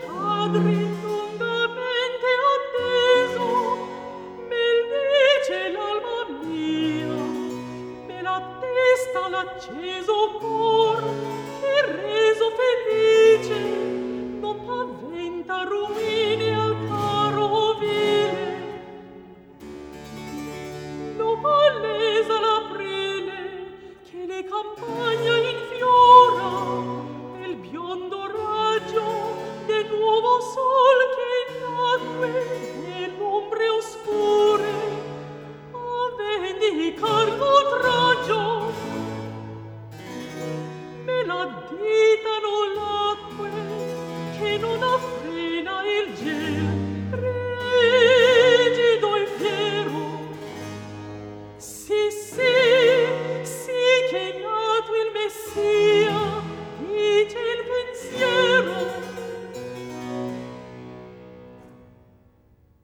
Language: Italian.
padre lungamente atteso, me dice l'alma mia, me la testa l'acceso cor, che reso felice, non paventa rumine al caro vile. Lo pallesa l'aprile, che le campagne infiora, del biondo raggio, del nuovo sol che nacque nell'ombre oscure, a vendicar l'oltraggio. Me l'ha dita